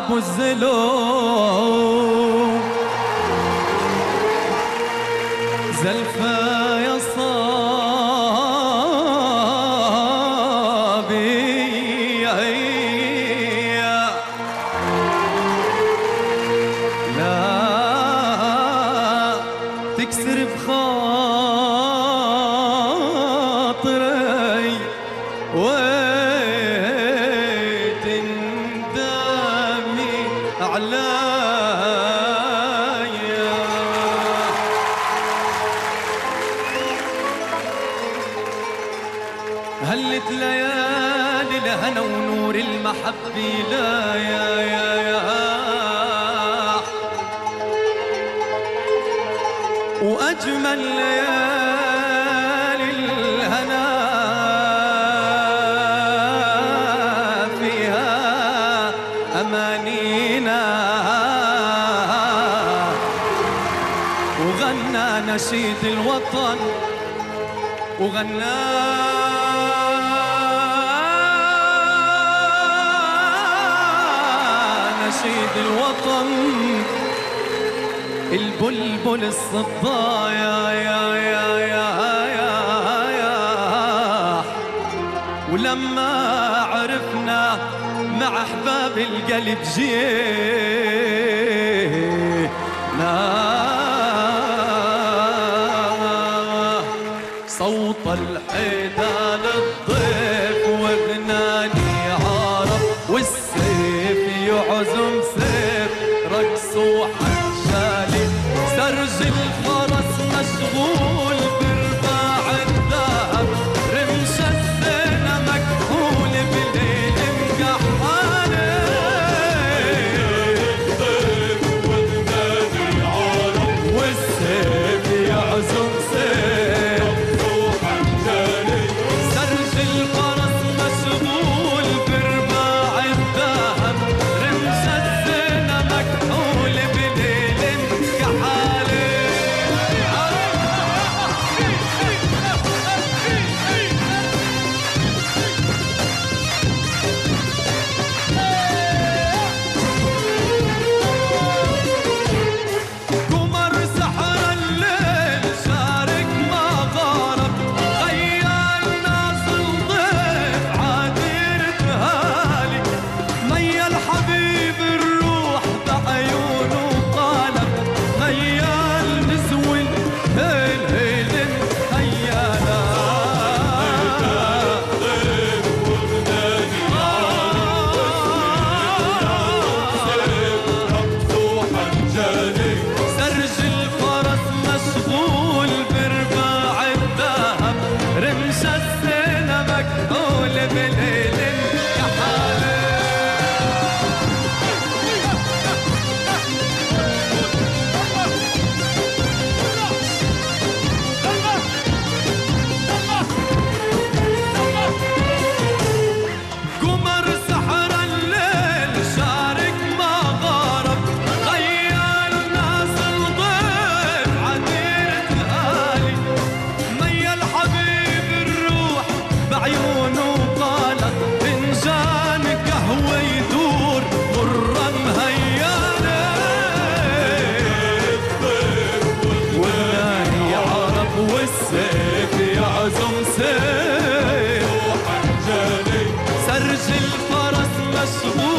ابو الزلوم زلفه يا صابي لا تكسر بخاطري وتندمي عليا هلت ليالي الهنا ونور المحبة لا يا وأجمل ليالي الهنا فيها أمانينا وغنى نشيد الوطن وغنى نشيد الوطن البلبل الصدايا يا ولما عرفنا مع احباب القلب جينا صوت الحيدان الضيف وغناني عرب والسيف يعزم سيف رقص وحشالي سرج الفرس مشغول برباع الذهب رمش الزينة مكحول بليل مكحالي الضيف وغناني عرب والسيف يعزم سيف سرج الفرس مشغول برباع الذهب رمش الزينة مكحول بليل مكحالي قمر سحر الليل شارك ما غارب خيالنا ضيف عادير تهالي ميا الحبيب الروح بعيونه قالب ميا المزول هيل هيل خيالا سرج الفرس مشغول برباع الذهب رمش الزينة مكحول بليل كحالي قمر سحر الليل شارك ما غارب خيال نازل ضيف عدير تهالي ميا الحبيب الروح بعيونه قالت فنجان قهوة يدور مرة مهيانة والناهي عرب والسيف يعزم سيف سرج الفرس مشغول